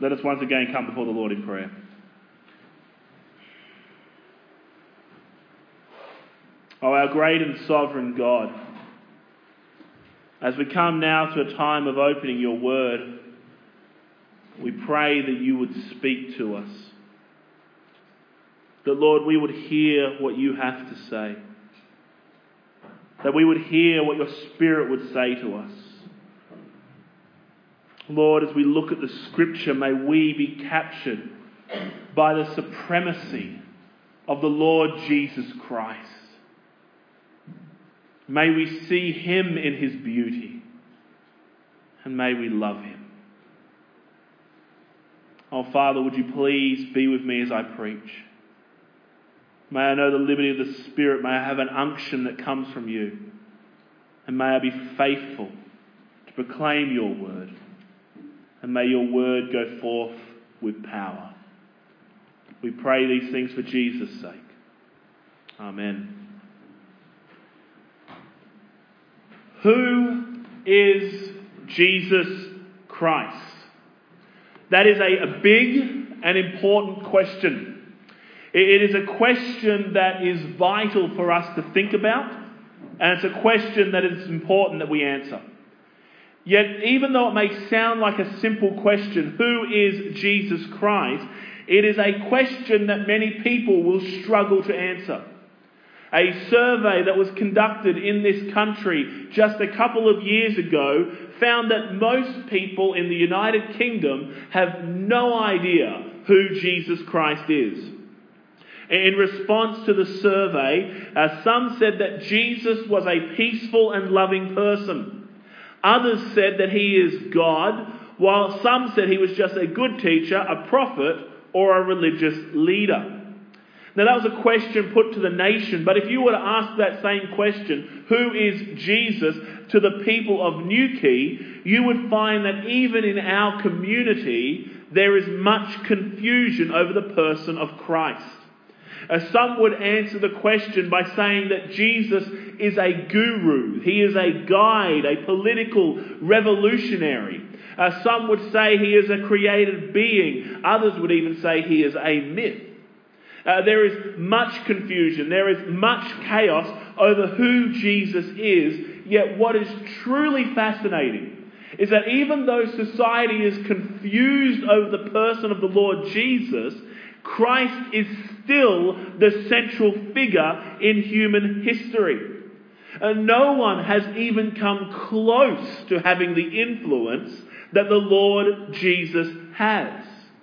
Let us once again come before the Lord in prayer. Oh, our great and sovereign God, as we come now to a time of opening your word, we pray that you would speak to us. That, Lord, we would hear what you have to say. That we would hear what your Spirit would say to us. Lord, as we look at the Scripture, may we be captured by the supremacy of the Lord Jesus Christ. May we see him in his beauty, and may we love him. Oh, Father, would you please be with me as I preach? May I know the liberty of the Spirit. May I have an unction that comes from you. And may I be faithful to proclaim your word. And may your word go forth with power. We pray these things for Jesus' sake. Amen. Who is Jesus Christ? That is a big and important question. It is a question that is vital for us to think about, and it's a question that is important that we answer. Yet, even though it may sound like a simple question, who is Jesus Christ? It is a question that many people will struggle to answer. A survey that was conducted in this country just a couple of years ago found that most people in the United Kingdom have no idea who Jesus Christ is. In response to the survey, some said that Jesus was a peaceful and loving person. Others said that he is God, while some said he was just a good teacher, a prophet, or a religious leader. Now, that was a question put to the nation, but if you were to ask that same question, who is Jesus, to the people of Newquay, you would find that even in our community, there is much confusion over the person of Christ. Some would answer the question by saying that Jesus is a guru. He is a guide, a political revolutionary. Some would say he is a created being. Others would even say he is a myth. There is much confusion. There is much chaos over who Jesus is. Yet what is truly fascinating is that even though society is confused over the person of the Lord Jesus, Christ is still the central figure in human history. No one has even come close to having the influence that the Lord Jesus has.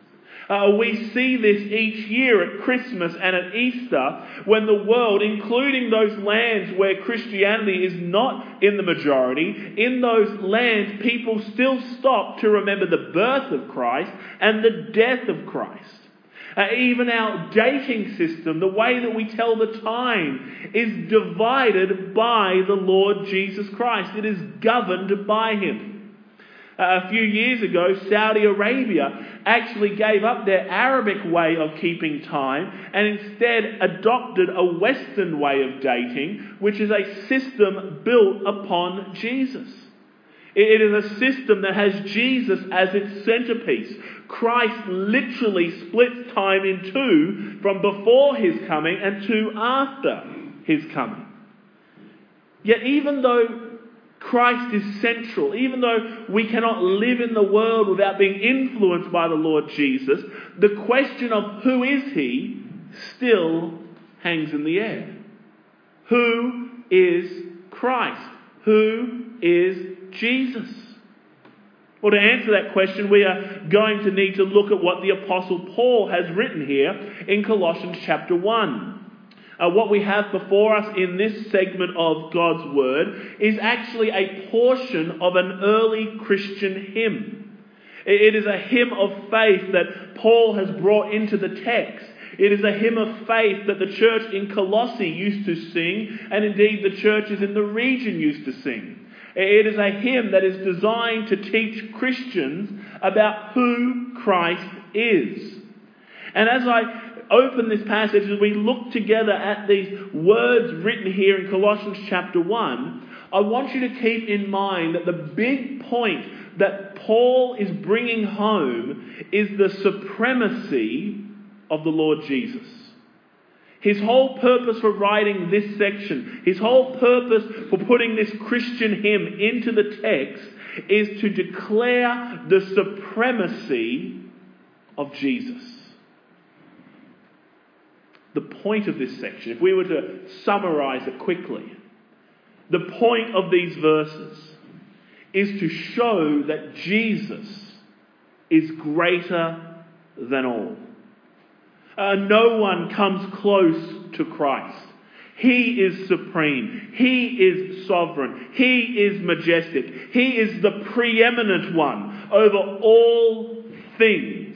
We see this each year at Christmas and at Easter when the world, including those lands where Christianity is not in the majority, in those lands people still stop to remember the birth of Christ and the death of Christ. Even our dating system, the way that we tell the time, is divided by the Lord Jesus Christ. It is governed by him. A few years ago, Saudi Arabia actually gave up their Arabic way of keeping time and instead adopted a Western way of dating, which is a system built upon Jesus. It is a system that has Jesus as its centerpiece. Christ literally splits time in two, from before his coming and to after his coming. Yet even though Christ is central, even though we cannot live in the world without being influenced by the Lord Jesus, the question of who is he still hangs in the air. Who is Christ? Who is Jesus? Well, to answer that question, we are going to need to look at what the Apostle Paul has written here in Colossians chapter 1. What we have before us in this segment of God's Word is actually a portion of an early Christian hymn. It is a hymn of faith that Paul has brought into the text. It is a hymn of faith that the church in Colossae used to sing, and indeed the churches in the region used to sing. It is a hymn that is designed to teach Christians about who Christ is. And as I open this passage, as we look together at these words written here in Colossians chapter 1, I want you to keep in mind that the big point that Paul is bringing home is the supremacy of the Lord Jesus. His whole purpose for writing this section, his whole purpose for putting this Christian hymn into the text is to declare the supremacy of Jesus. The point of this section, if we were to summarize it quickly, the point of these verses is to show that Jesus is greater than all. No one comes close to Christ. He is supreme. He is sovereign. He is majestic. He is the preeminent one over all things.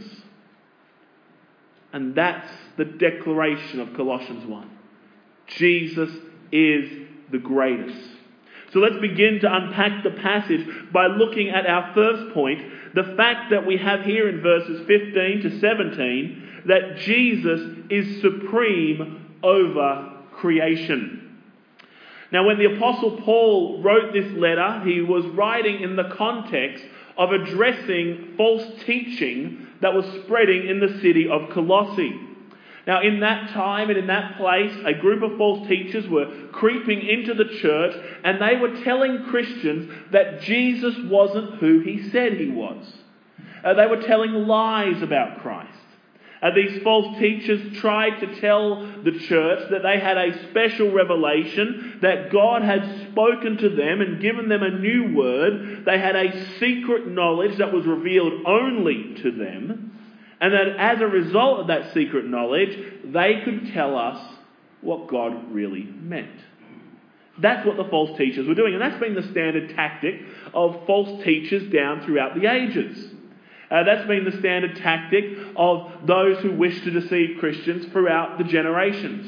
And that's the declaration of Colossians 1. Jesus is the greatest. So let's begin to unpack the passage by looking at our first point, the fact that we have here in verses 15 to 17 that Jesus is supreme over creation. Now, when the Apostle Paul wrote this letter, he was writing in the context of addressing false teaching that was spreading in the city of Colossae. Now, in that time and in that place, a group of false teachers were creeping into the church, and they were telling Christians that Jesus wasn't who he said he was. They were telling lies about Christ. These false teachers tried to tell the church that they had a special revelation, that God had spoken to them and given them a new word. They had a secret knowledge that was revealed only to them. And that as a result of that secret knowledge, they could tell us what God really meant. That's what the false teachers were doing. And that's been the standard tactic of false teachers down throughout the ages. That's been the standard tactic of those who wish to deceive Christians throughout the generations.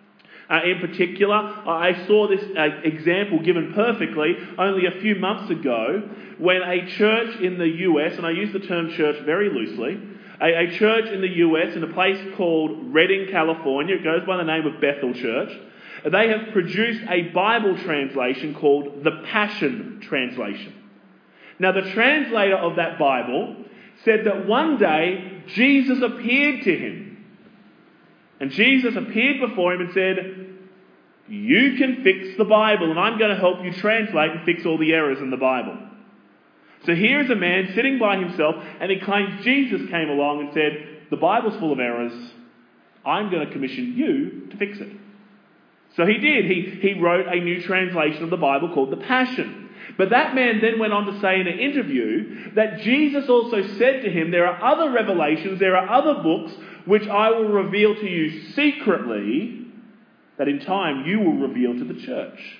In particular, I saw this example given perfectly only a few months ago when a church in the US, and I use the term church very loosely, a church in the US in a place called Redding, California, it goes by the name of Bethel Church, they have produced a Bible translation called the Passion Translation. Now, the translator of that Bible said that one day Jesus appeared to him. And Jesus appeared before him and said, "You can fix the Bible, and I'm going to help you translate and fix all the errors in the Bible." So here's a man sitting by himself, and he claims Jesus came along and said, "The Bible's full of errors. I'm going to commission you to fix it." So he did. He wrote a new translation of the Bible called the Passion. But that man then went on to say in an interview that Jesus also said to him, "There are other revelations, there are other books which I will reveal to you secretly, that in time you will reveal to the church."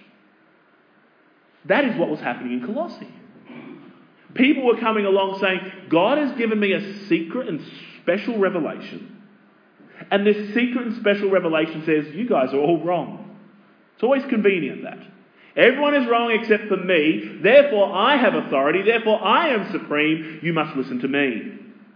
That is what was happening in Colossae. People were coming along saying, "God has given me a secret and special revelation. And this secret and special revelation says, you guys are all wrong." It's always convenient that. Everyone is wrong except for me. Therefore, I have authority. Therefore, I am supreme. You must listen to me.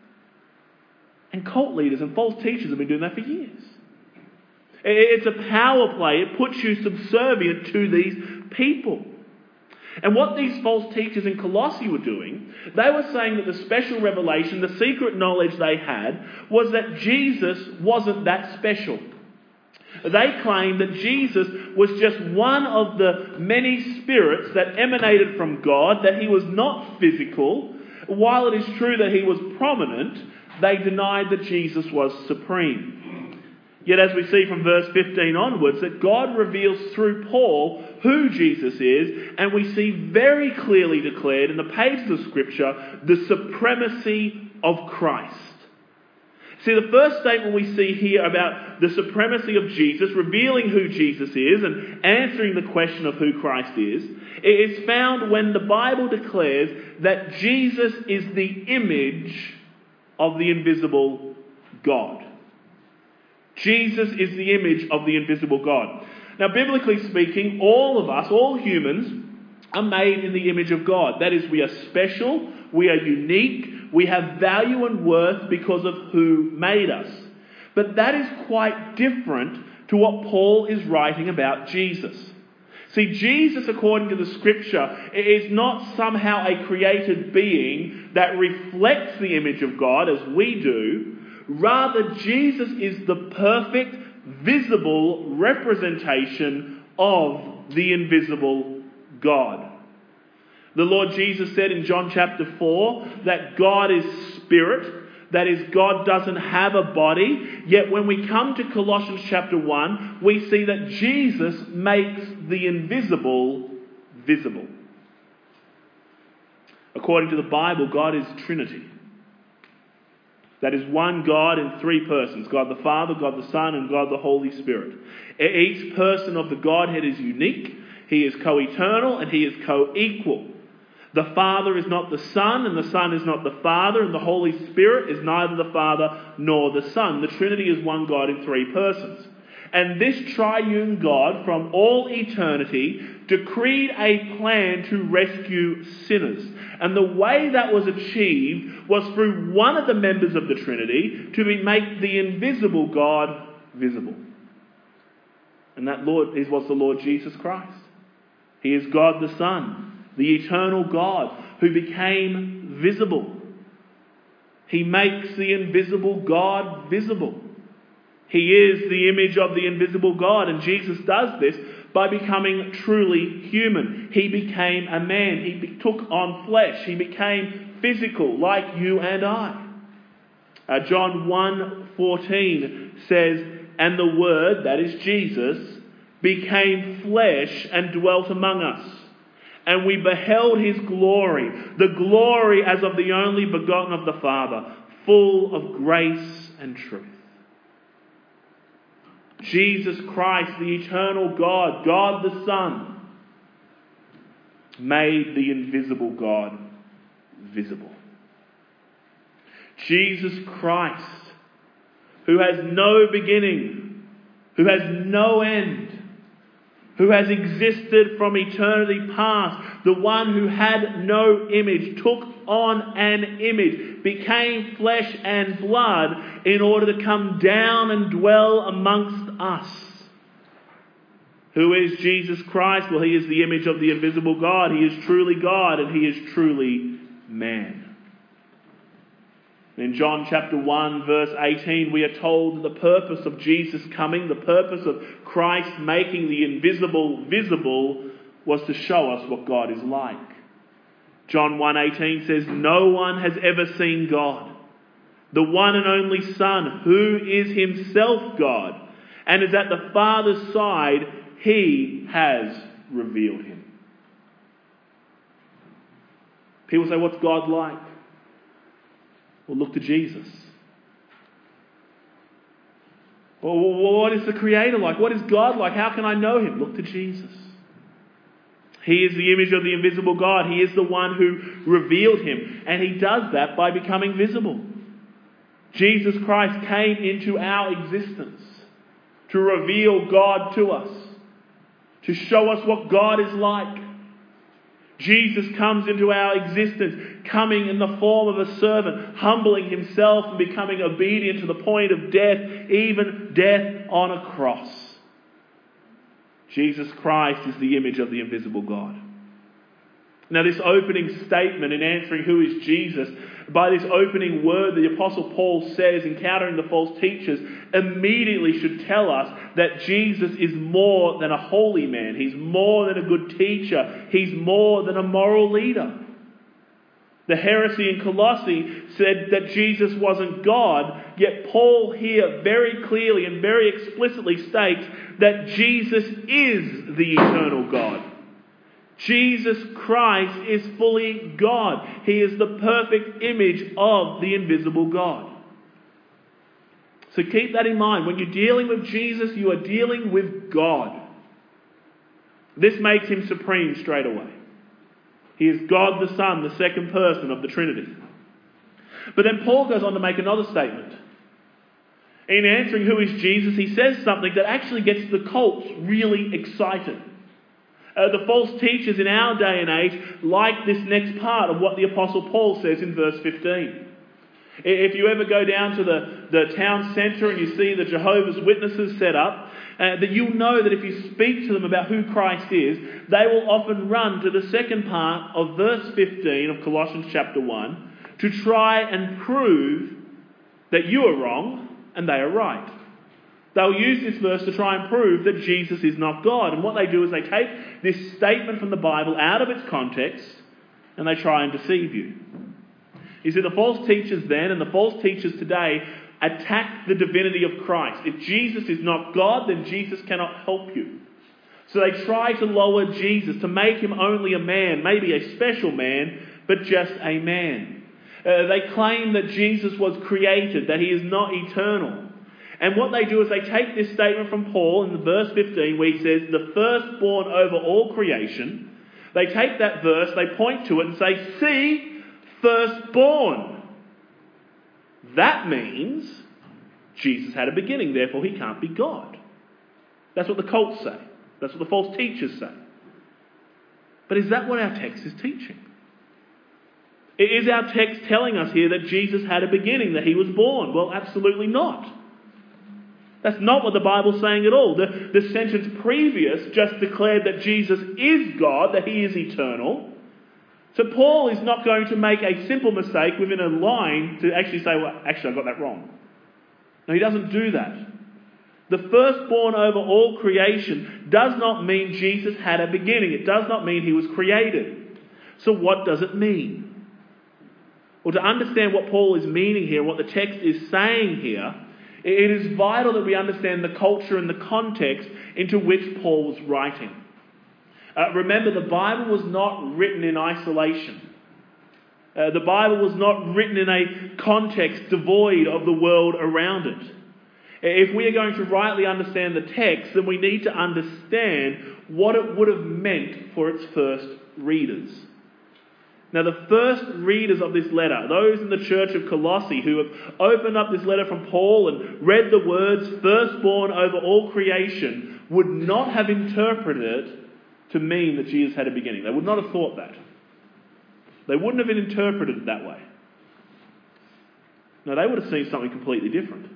And cult leaders and false teachers have been doing that for years. It's a power play. It puts you subservient to these people. And what these false teachers in Colossae were doing, they were saying that the special revelation, the secret knowledge they had, was that Jesus wasn't that special. They claimed that Jesus was just one of the many spirits that emanated from God, that he was not physical. While it is true that he was prominent, they denied that Jesus was supreme. Yet as we see from verse 15 onwards, that God reveals through Paul who Jesus is, and we see very clearly declared in the pages of Scripture the supremacy of Christ. See, the first statement we see here about the supremacy of Jesus, revealing who Jesus is and answering the question of who Christ is found when the Bible declares that Jesus is the image of the invisible God. Jesus is the image of the invisible God. Now, biblically speaking, all of us, all humans, are made in the image of God. That is, we are special, we are unique, we have value and worth because of who made us. But that is quite different to what Paul is writing about Jesus. See, Jesus, according to the Scripture, is not somehow a created being that reflects the image of God as we do. Rather, Jesus is the perfect, visible representation of the invisible God. The Lord Jesus said in John chapter 4 that God is spirit. That is, God doesn't have a body. Yet when we come to Colossians chapter 1, we see that Jesus makes the invisible visible. According to the Bible, God is Trinity. That is one God in three persons. God the Father, God the Son, and God the Holy Spirit. Each person of the Godhead is unique. He is co-eternal and he is co-equal. The Father is not the Son, and the Son is not the Father, and the Holy Spirit is neither the Father nor the Son. The Trinity is one God in three persons. And this triune God, from all eternity, decreed a plan to rescue sinners. And the way that was achieved was through one of the members of the Trinity to make the invisible God visible. And that Lord was the Lord Jesus Christ. He is God the Son, the eternal God who became visible. He makes the invisible God visible. He is the image of the invisible God, and Jesus does this by becoming truly human. He became a man. He took on flesh. He became physical like you and I. John 1:14 says, "And the Word," that is Jesus, "became flesh and dwelt among us. And we beheld his glory, the glory as of the only begotten of the Father, full of grace and truth." Jesus Christ, the eternal God, God the Son, made the invisible God visible. Jesus Christ, who has no beginning, who has no end, who has existed from eternity past, the one who had no image, took on an image, became flesh and blood in order to come down and dwell amongst us. Who is Jesus Christ? Well, he is the image of the invisible God. He is truly God and he is truly man. In John chapter 1 verse 18 we are told the purpose of Jesus coming, the purpose of Christ making the invisible visible was to show us what God is like. John 1:18 says, "No one has ever seen God, the one and only Son, who is himself God, and is at the Father's side, he has revealed him." People say, what's God like? Well, look to Jesus. Well, what is the Creator like? What is God like? How can I know him? Look to Jesus. He is the image of the invisible God. He is the one who revealed him. And he does that by becoming visible. Jesus Christ came into our existence to reveal God to us, to show us what God is like. Jesus comes into our existence, coming in the form of a servant, humbling himself and becoming obedient to the point of death, even death on a cross. Jesus Christ is the image of the invisible God. Now, this opening statement in answering who is Jesus, by this opening word, the Apostle Paul says, encountering the false teachers, immediately should tell us that Jesus is more than a holy man. He's more than a good teacher. He's more than a moral leader. The heresy in Colossae said that Jesus wasn't God, yet Paul here very clearly and very explicitly states that Jesus is the eternal God. Jesus Christ is fully God. He is the perfect image of the invisible God. So keep that in mind. When you're dealing with Jesus, you are dealing with God. This makes him supreme straight away. He is God the Son, the second person of the Trinity. But then Paul goes on to make another statement. In answering who is Jesus, he says something that actually gets the cults really excited. The false teachers in our day and age like this next part of what the Apostle Paul says in verse 15. If you ever go down to the town centre and you see the Jehovah's Witnesses set up, that you'll know that if you speak to them about who Christ is, they will often run to the second part of verse 15 of Colossians chapter 1 to try and prove that you are wrong and they are right. They'll use this verse to try and prove that Jesus is not God. And what they do is they take this statement from the Bible out of its context and they try and deceive you. You see, the false teachers then and the false teachers today attack the divinity of Christ. If Jesus is not God, then Jesus cannot help you. So they try to lower Jesus, to make him only a man, maybe a special man, but just a man. They claim that Jesus was created, that he is not eternal. And what they do is they take this statement from Paul in verse 15 where he says, the firstborn over all creation. They take that verse, they point to it and say, see, firstborn. That means Jesus had a beginning, therefore he can't be God. That's what the cults say. That's what the false teachers say. But is that what our text is teaching? Is our text telling us here that Jesus had a beginning, that he was born? Well, absolutely not. That's not what the Bible's saying at all. The sentence previous just declared that Jesus is God, that he is eternal. So Paul is not going to make a simple mistake within a line to actually say, well, actually I got that wrong. No, he doesn't do that. The firstborn over all creation does not mean Jesus had a beginning. It does not mean he was created. So what does it mean? Well, to understand what Paul is meaning here, what the text is saying here, it is vital that we understand the culture and the context into which Paul was writing. Remember, the Bible was not written in isolation. The Bible was not written in a context devoid of the world around it. If we are going to rightly understand the text, then we need to understand what it would have meant for its first readers. Now, the first readers of this letter, those in the church of Colossae who have opened up this letter from Paul and read the words firstborn over all creation, would not have interpreted it to mean that Jesus had a beginning. They would not have thought that. They wouldn't have interpreted it that way. No, they would have seen something completely different.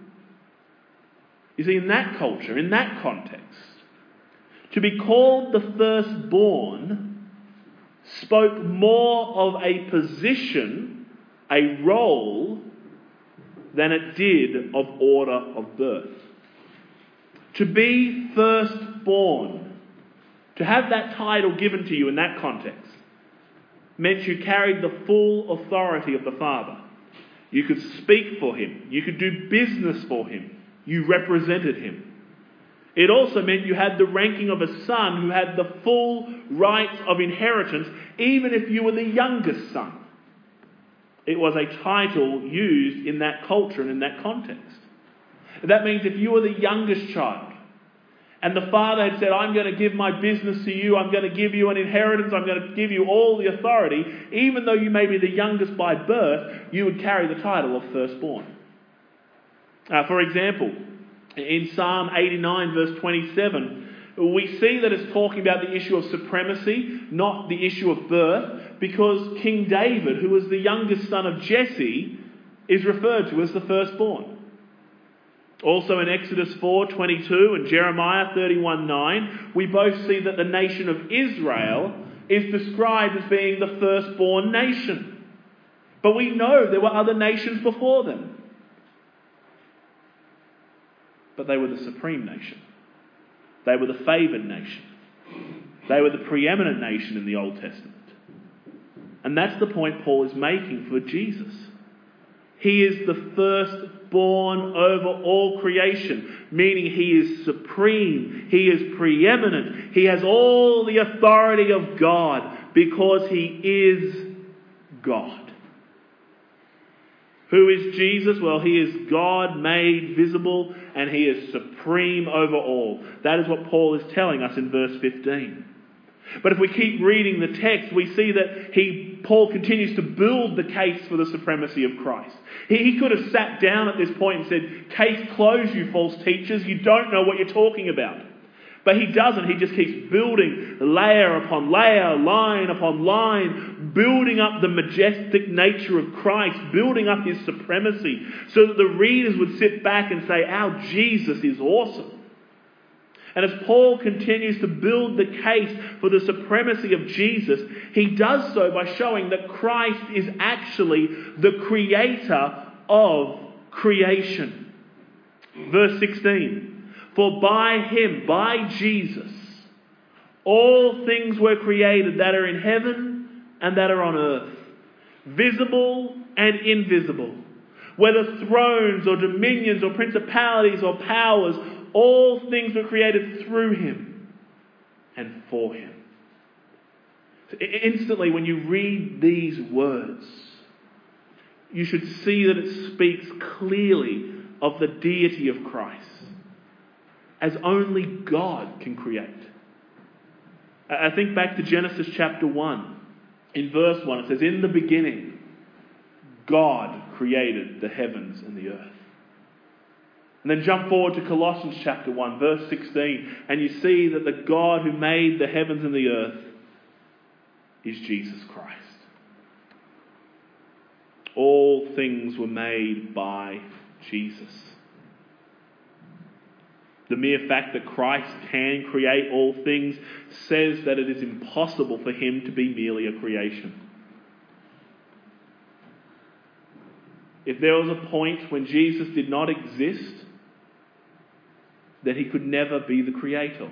You see, in that culture, in that context, to be called the firstborn spoke more of a position, a role, than it did of order of birth. To be firstborn, to have that title given to you in that context, meant you carried the full authority of the Father. You could speak for him. You could do business for him. You represented him. It also meant you had the ranking of a son who had the full rights of inheritance, even if you were the youngest son. It was a title used in that culture and in that context. That means if you were the youngest child, and the father had said, I'm going to give my business to you, I'm going to give you an inheritance, I'm going to give you all the authority, even though you may be the youngest by birth, you would carry the title of firstborn. For example, in Psalm 89 verse 27, we see that it's talking about the issue of supremacy, not the issue of birth, because King David, who was the youngest son of Jesse, is referred to as the firstborn. Also in Exodus 4:22 and Jeremiah 31:9, we both see that the nation of Israel is described as being the firstborn nation. But we know there were other nations before them. But they were the supreme nation. They were the favoured nation. They were the preeminent nation in the Old Testament. And that's the point Paul is making for Jesus. He is the firstborn over all creation, meaning he is supreme, he is preeminent, he has all the authority of God because he is God. Who is Jesus? Well, he is God made visible and he is supreme over all. That is what Paul is telling us in verse 15. But if we keep reading the text, we see that Paul continues to build the case for the supremacy of Christ. He could have sat down at this point and said, case closed, you false teachers, you don't know what you're talking about. But he doesn't. He just keeps building layer upon layer, line upon line, building up the majestic nature of Christ, building up his supremacy, so that the readers would sit back and say, our Jesus is awesome. And as Paul continues to build the case for the supremacy of Jesus, he does so by showing that Christ is actually the creator of creation. Verse 16, for by him, by Jesus, all things were created that are in heaven and that are on earth, visible and invisible, whether thrones or dominions or principalities or powers, all things were created through him and for him. So instantly, when you read these words, you should see that it speaks clearly of the deity of Christ, as only God can create. I think back to Genesis chapter 1. In verse 1, it says, in the beginning, God created the heavens and the earth. And then jump forward to Colossians chapter 1, verse 16, and you see that the God who made the heavens and the earth is Jesus Christ. All things were made by Jesus. The mere fact that Christ can create all things says that it is impossible for him to be merely a creation. If there was a point when Jesus did not exist, then he could never be the creator.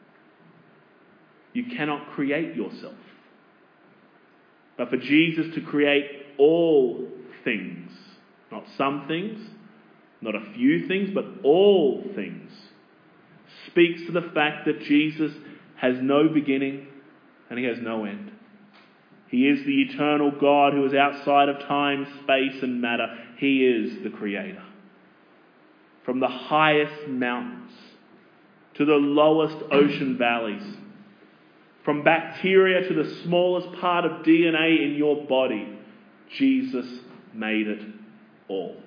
You cannot create yourself. But for Jesus to create all things, not some things, not a few things, but all things, speaks to the fact that Jesus has no beginning and he has no end. He is the eternal God who is outside of time, space and matter. He is the creator. From the highest mountains to the lowest ocean valleys, from bacteria to the smallest part of DNA in your body, Jesus made it all.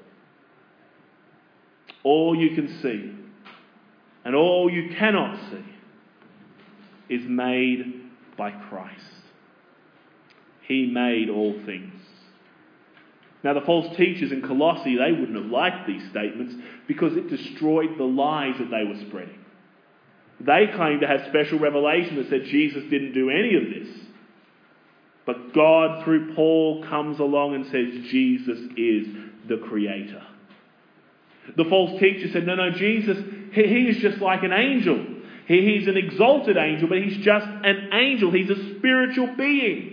All you can see and all you cannot see is made by Christ. He made all things. Now, the false teachers in Colossae, they wouldn't have liked these statements because it destroyed the lies that they were spreading. They claimed to have special revelation that said Jesus didn't do any of this. But God, through Paul, comes along and says Jesus is the creator. The false teacher said, no, Jesus, he is just like an angel. He's an exalted angel, but he's just an angel. He's a spiritual being.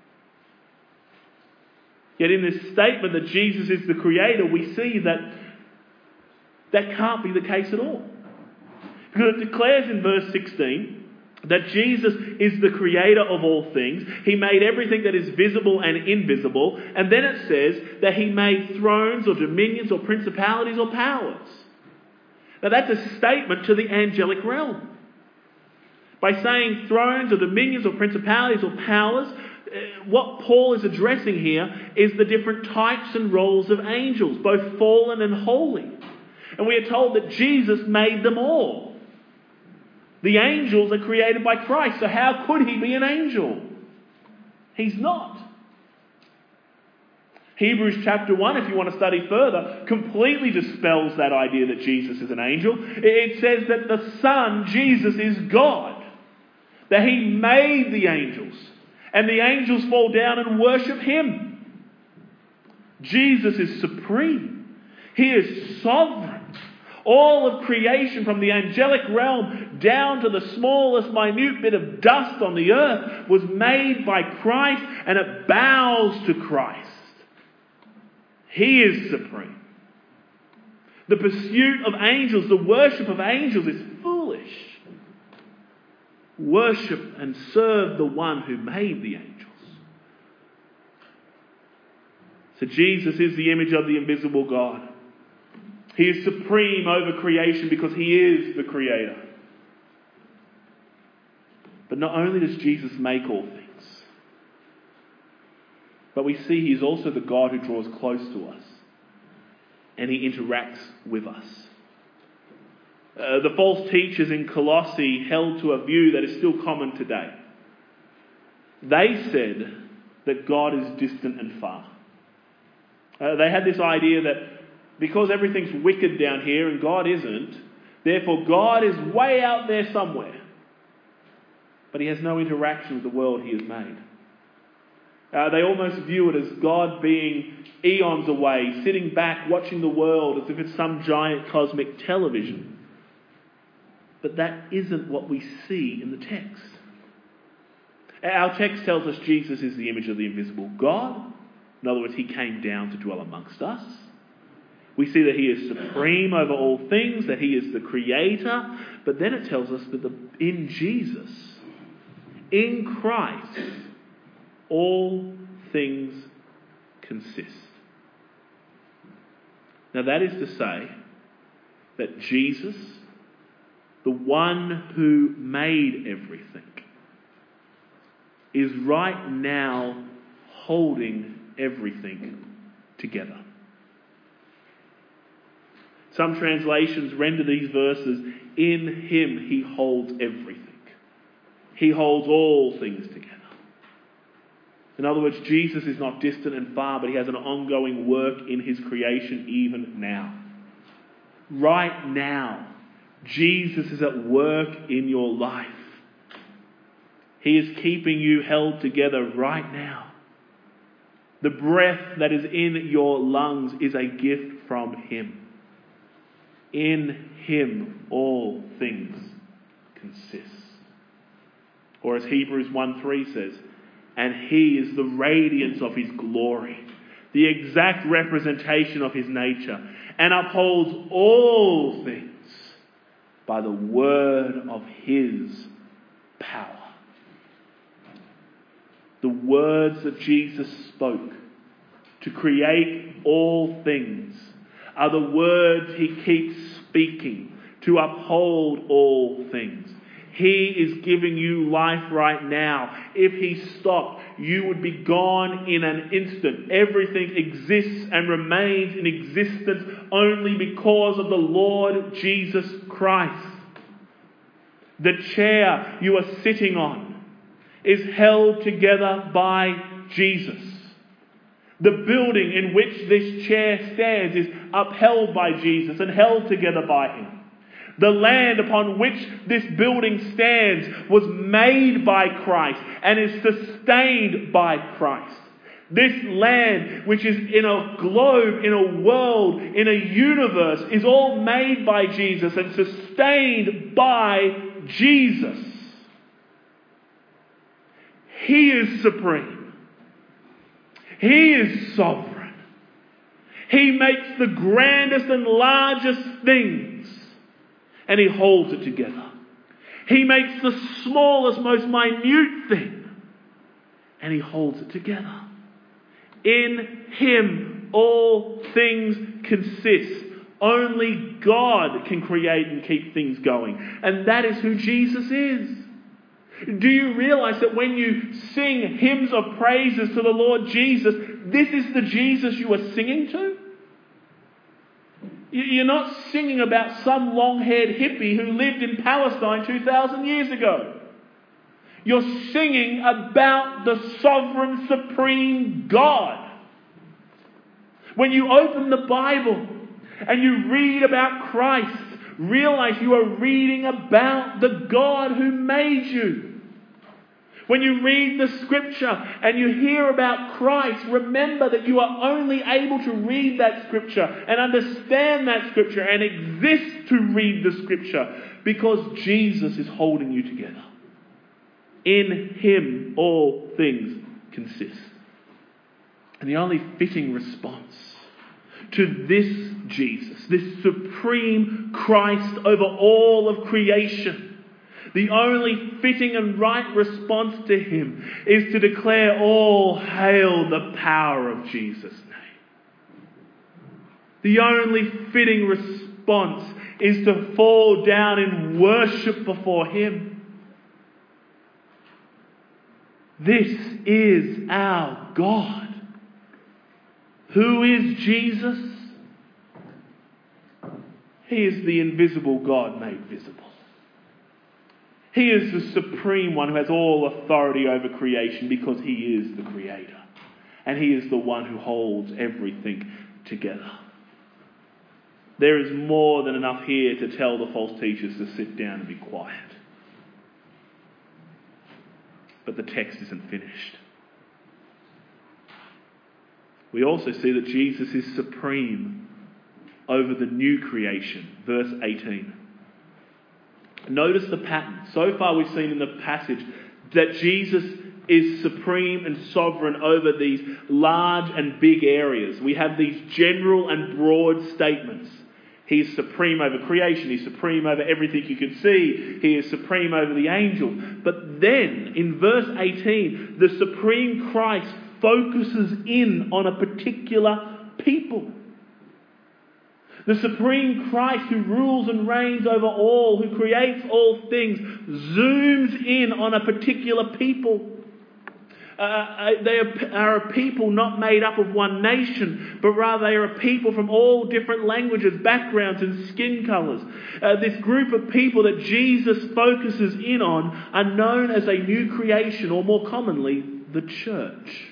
Yet in this statement that Jesus is the creator, we see that that can't be the case at all. Because it declares in verse 16 that Jesus is the creator of all things. He made everything that is visible and invisible. And then it says that he made thrones or dominions or principalities or powers. Now that's a statement to the angelic realm. By saying thrones or dominions or principalities or powers, what Paul is addressing here is the different types and roles of angels, both fallen and holy. And we are told that Jesus made them all. The angels are created by Christ, so how could he be an angel? He's not. Hebrews chapter 1, if you want to study further, completely dispels that idea that Jesus is an angel. It says that the Son, Jesus, is God. That he made the angels. And the angels fall down and worship him. Jesus is supreme. He is sovereign. All of creation, from the angelic realm down to the smallest minute bit of dust on the earth, was made by Christ, and it bows to Christ. He is supreme. The pursuit of angels, the worship of angels, is foolish. Worship and serve the one who made the angels. So Jesus is the image of the invisible God. He is supreme over creation because he is the creator. But not only does Jesus make all things, but we see he is also the God who draws close to us and he interacts with us. The false teachers in Colossae held to a view that is still common today. They said that God is distant and far. They had this idea that because everything's wicked down here and God isn't, Therefore, God is way out there somewhere, but he has no interaction with the world he has made. They almost view it as God being eons away, sitting back, watching the world as if it's some giant cosmic television. But that isn't what we see in the text. Our text tells us Jesus is the image of the invisible God. In other words, he came down to dwell amongst us. We see that he is supreme over all things, that he is the creator. But then it tells us that in Jesus, in Christ, all things consist. Now that is to say that Jesus, the one who made everything, is right now holding everything together. Some translations render these verses, in him he holds everything. He holds all things together. In other words, Jesus is not distant and far, but he has an ongoing work in his creation even now. Right now, Jesus is at work in your life. He is keeping you held together right now. The breath that is in your lungs is a gift from him. In him all things consist. Or as Hebrews 1:3 says, and he is the radiance of his glory, the exact representation of his nature, and upholds all things by the word of his power. The words that Jesus spoke to create all things are the words he keeps speaking to uphold all things. He is giving you life right now. If he stopped, you would be gone in an instant. Everything exists and remains in existence only because of the Lord Jesus Christ. The chair you are sitting on is held together by Jesus. The building in which this chair stands is upheld by Jesus and held together by him. The land upon which this building stands was made by Christ and is sustained by Christ. This land, which is in a globe, in a world, in a universe, is all made by Jesus and sustained by Jesus. He is supreme. He is sovereign. He makes the grandest and largest things, and he holds it together. He makes the smallest, most minute thing, and he holds it together. In him all things consist. Only God can create and keep things going. And that is who Jesus is. Do you realize that when you sing hymns of praises to the Lord Jesus, this is the Jesus you are singing to? You're not singing about some long-haired hippie who lived in Palestine 2,000 years ago. You're singing about the sovereign, supreme God. When you open the Bible and you read about Christ, realize you are reading about the God who made you. When you read the scripture and you hear about Christ, remember that you are only able to read that scripture and understand that scripture and exist to read the scripture because Jesus is holding you together. In him all things consist. And the only fitting response to this Jesus, this supreme Christ over all of creation, the only fitting and right response to him is to declare, all hail the power of Jesus' name. The only fitting response is to fall down in worship before him. This is our God. Who is Jesus? He is the invisible God made visible. He is the supreme one who has all authority over creation because he is the creator. And he is the one who holds everything together. There is more than enough here to tell the false teachers to sit down and be quiet. But the text isn't finished. We also see that Jesus is supreme over the new creation. Verse 18. Notice the pattern. So far we've seen in the passage that Jesus is supreme and sovereign over these large and big areas. We have these general and broad statements. He is supreme over creation. He's supreme over everything you can see. He is supreme over the angels. But then, in verse 18, the supreme Christ focuses in on a particular people. The supreme Christ who rules and reigns over all, who creates all things, zooms in on a particular people. They are a people not made up of one nation, but rather they are a people from all different languages, backgrounds and skin colours. This group of people that Jesus focuses in on are known as a new creation, or more commonly, the church.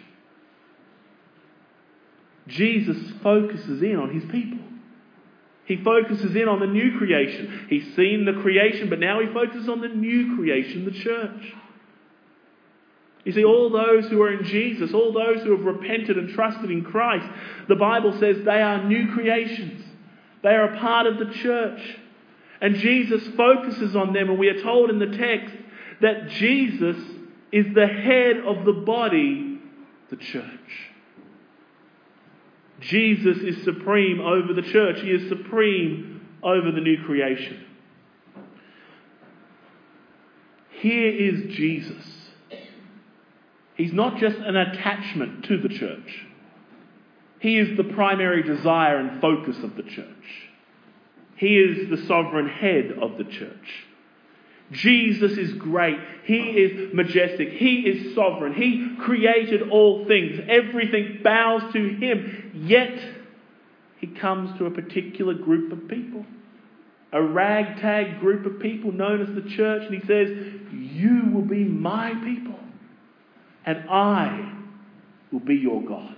Jesus focuses in on his people. He focuses in on the new creation. He's seen the creation, but now he focuses on the new creation, the church. You see, all those who are in Jesus, all those who have repented and trusted in Christ, the Bible says they are new creations. They are a part of the church. And Jesus focuses on them, and we are told in the text that Jesus is the head of the body, the church. Jesus is supreme over the church. He is supreme over the new creation. Here is Jesus. He's not just an attachment to the church. He is the primary desire and focus of the church. He is the sovereign head of the church. Jesus is great. He is majestic. He is sovereign. He created all things. Everything bows to him. Yet, he comes to a particular group of people. A ragtag group of people known as the church. And he says, you will be my people. And I will be your God.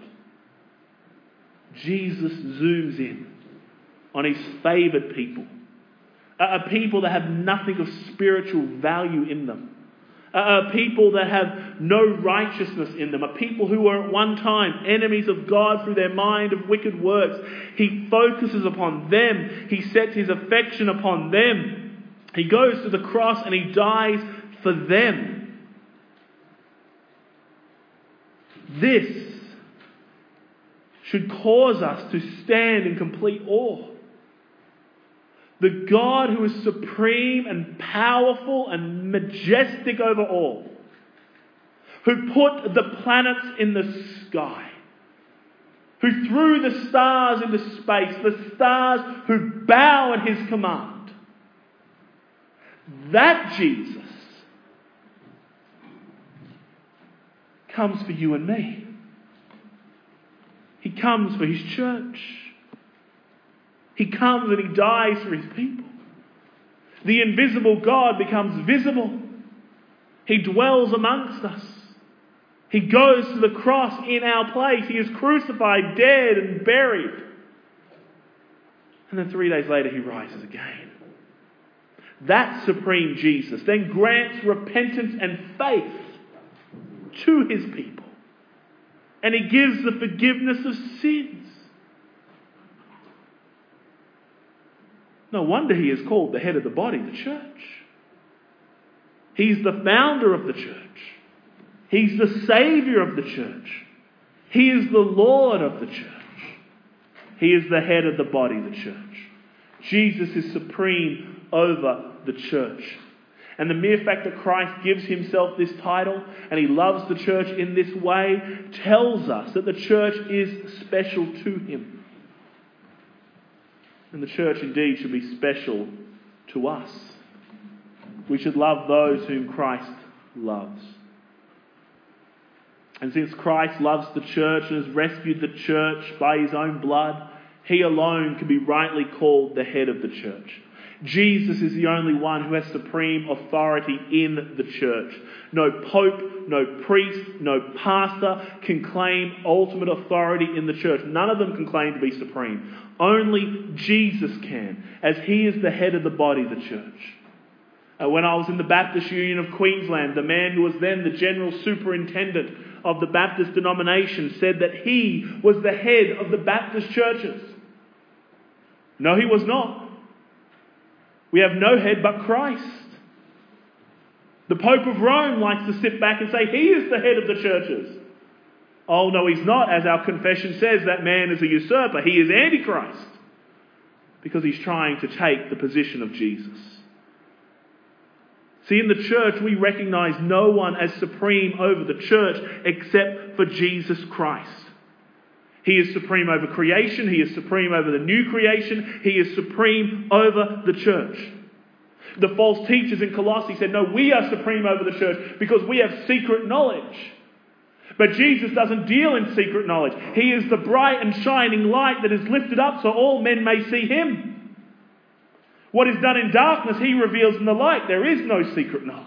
Jesus zooms in on his favoured people. A people that have nothing of spiritual value in them. A people that have no righteousness in them. A people who were at one time enemies of God through their mind of wicked works. He focuses upon them. He sets his affection upon them. He goes to the cross and he dies for them. This should cause us to stand in complete awe. The God who is supreme and powerful and majestic over all, who put the planets in the sky, who threw the stars into space, the stars who bow at his command. That Jesus comes for you and me. He comes for his church. He comes and he dies for his people. The invisible God becomes visible. He dwells amongst us. He goes to the cross in our place. He is crucified, dead and buried. And then 3 days later he rises again. That supreme Jesus then grants repentance and faith to his people. And he gives the forgiveness of sins. No wonder he is called the head of the body, the church. He's the founder of the church. He's the saviour of the church. He is the Lord of the church. He is the head of the body, the church. Jesus is supreme over the church. And the mere fact that Christ gives himself this title and he loves the church in this way tells us that the church is special to him. And the church indeed should be special to us. We should love those whom Christ loves. And since Christ loves the church and has rescued the church by his own blood, he alone can be rightly called the head of the church. Jesus is the only one who has supreme authority in the church. No pope, no priest, no pastor can claim ultimate authority in the church. None of them can claim to be supreme. Only Jesus can, as he is the head of the body, the church. When I was in the Baptist Union of Queensland, the man who was then the general superintendent of the Baptist denomination said that he was the head of the Baptist churches. No, he was not. We have no head but Christ. The Pope of Rome likes to sit back and say he is the head of the churches. Oh, no, he's not. As our confession says, that man is a usurper. He is Antichrist because he's trying to take the position of Jesus. See, in the church, we recognize no one as supreme over the church except for Jesus Christ. He is supreme over creation. He is supreme over the new creation. He is supreme over the church. The false teachers in Colossae said, no, we are supreme over the church because we have secret knowledge. But Jesus doesn't deal in secret knowledge. He is the bright and shining light that is lifted up so all men may see him. What is done in darkness, he reveals in the light. There is no secret knowledge.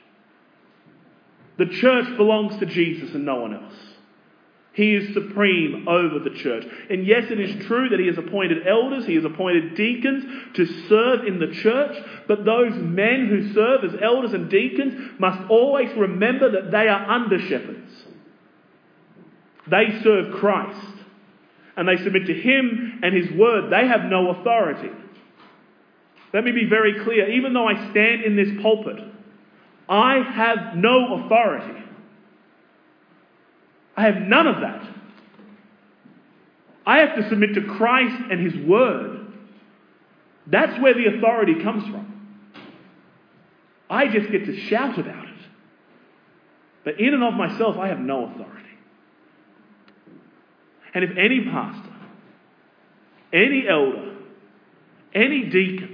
The church belongs to Jesus and no one else. He is supreme over the church. And yes, it is true that he has appointed elders, he has appointed deacons to serve in the church. But those men who serve as elders and deacons must always remember that they are under shepherds. They serve Christ. And they submit to him and his word. They have no authority. Let me be very clear. Even though I stand in this pulpit, I have no authority. I have none of that. I have to submit to Christ and his word. That's where the authority comes from. I just get to shout about it. But in and of myself, I have no authority. And if any pastor, any elder, any deacon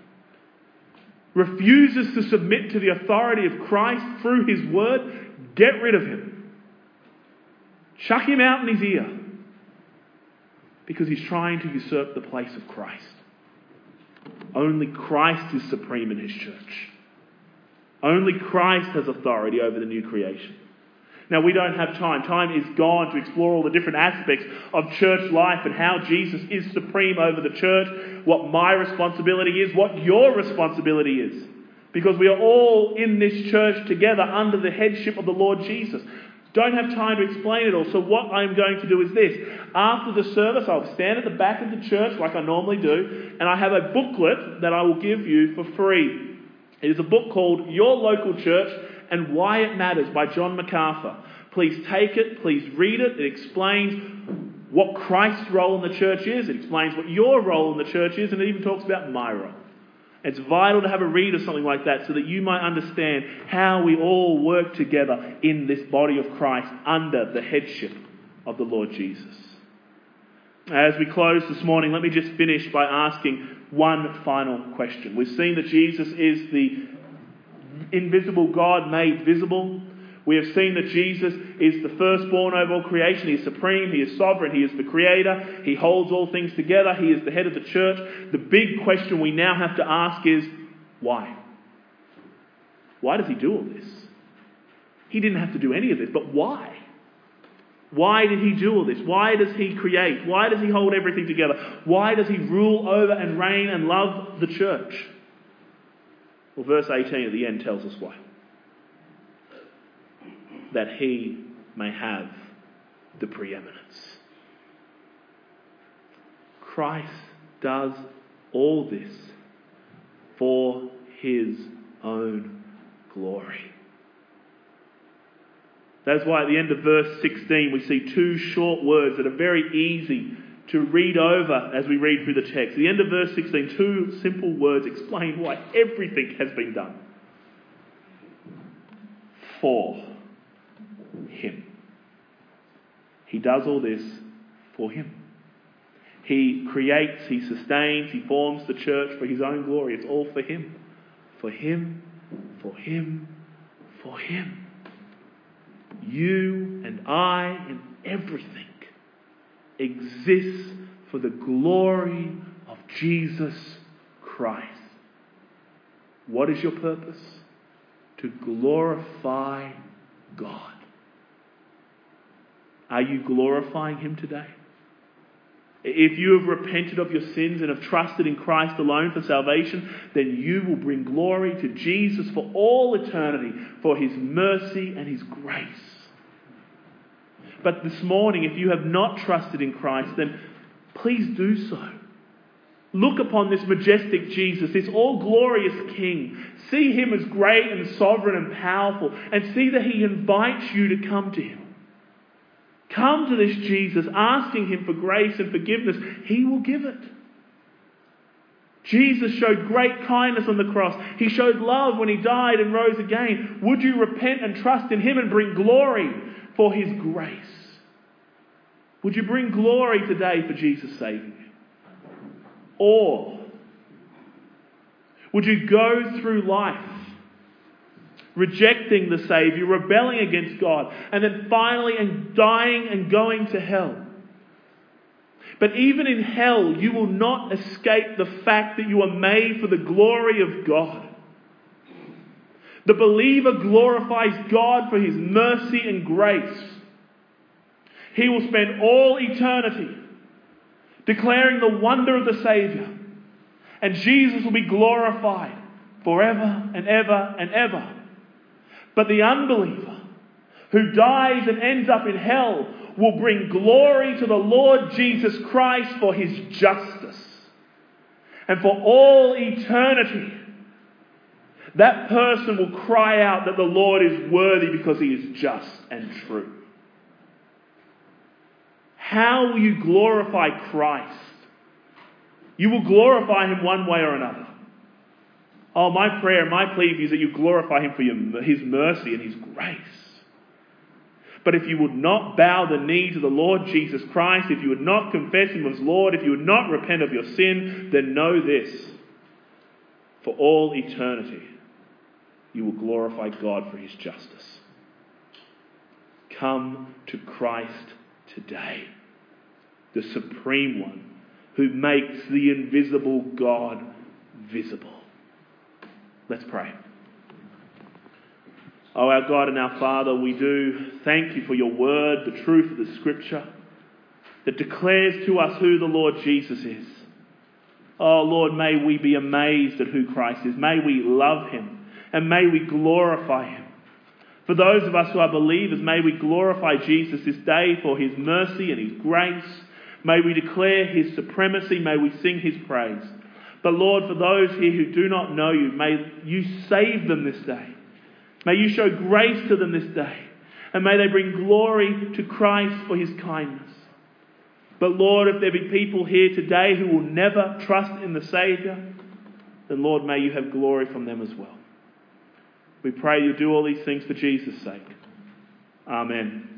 refuses to submit to the authority of Christ through his word, get rid of him. Chuck him out in his ear. Because he's trying to usurp the place of Christ. Only Christ is supreme in his church. Only Christ has authority over the new creation. Now, we don't have time. Time is gone to explore all the different aspects of church life and how Jesus is supreme over the church, what my responsibility is, what your responsibility is. Because we are all in this church together under the headship of the Lord Jesus. Don't have time to explain it all. So what I'm going to do is this. After the service, I'll stand at the back of the church like I normally do, and I have a booklet that I will give you for free. It is a book called Your Local Church and Why It Matters by John MacArthur. Please take it, please read it. It explains what Christ's role in the church is. It explains what your role in the church is, and it even talks about my role. It's vital to have a read of something like that so that you might understand how we all work together in this body of Christ under the headship of the Lord Jesus. As we close this morning, let me just finish by asking one final question. We've seen that Jesus is the invisible God made visible. We have seen that Jesus is the firstborn over all creation. He is supreme. He is sovereign. He is the creator. He holds all things together. He is the head of the church. The big question we now have to ask is, why? Why does he do all this? He didn't have to do any of this, but why? Why did he do all this? Why does he create? Why does he hold everything together? Why does he rule over and reign and love the church? Well, verse 18 at the end tells us why. That he may have the preeminence. Christ does all this for his own glory. That's why at the end of verse 16 we see two short words that are very easy to read over as we read through the text. At the end of verse 16, two simple words explain why everything has been done. For him. He does all this for him. He creates, he sustains, he forms the church for his own glory. It's all for him. For him, for him, for him. You and I and everything exists for the glory of Jesus Christ. What is your purpose? To glorify God. Are you glorifying him today? If you have repented of your sins and have trusted in Christ alone for salvation, then you will bring glory to Jesus for all eternity, for his mercy and his grace. But this morning, if you have not trusted in Christ, then please do so. Look upon this majestic Jesus, this all-glorious King. See him as great and sovereign and powerful, and see that he invites you to come to him. Come to this Jesus, asking him for grace and forgiveness. He will give it. Jesus showed great kindness on the cross. He showed love when he died and rose again. Would you repent and trust in him and bring glory for his grace? Would you bring glory today for Jesus saving you? Or would you go through life rejecting the Saviour, rebelling against God, and then finally dying and going to hell? But even in hell, you will not escape the fact that you are made for the glory of God. The believer glorifies God for his mercy and grace. He will spend all eternity declaring the wonder of the Saviour, and Jesus will be glorified forever and ever and ever. But the unbeliever who dies and ends up in hell will bring glory to the Lord Jesus Christ for his justice. And for all eternity, that person will cry out that the Lord is worthy because he is just and true. How will you glorify Christ? You will glorify him one way or another. Oh, my prayer, my plea is that you glorify him for his mercy and his grace. But if you would not bow the knee to the Lord Jesus Christ, if you would not confess him as Lord, if you would not repent of your sin, then know this: for all eternity, you will glorify God for his justice. Come to Christ today, the Supreme One who makes the invisible God visible. Let's pray. Oh, our God and our Father, we do thank you for your word, the truth of the Scripture that declares to us who the Lord Jesus is. Oh, Lord, may we be amazed at who Christ is. May we love him and may we glorify him. For those of us who are believers, may we glorify Jesus this day for his mercy and his grace. May we declare his supremacy. May we sing his praise. But Lord, for those here who do not know you, may you save them this day. May you show grace to them this day. And may they bring glory to Christ for his kindness. But Lord, if there be people here today who will never trust in the Saviour, then Lord, may you have glory from them as well. We pray you do all these things for Jesus' sake. Amen.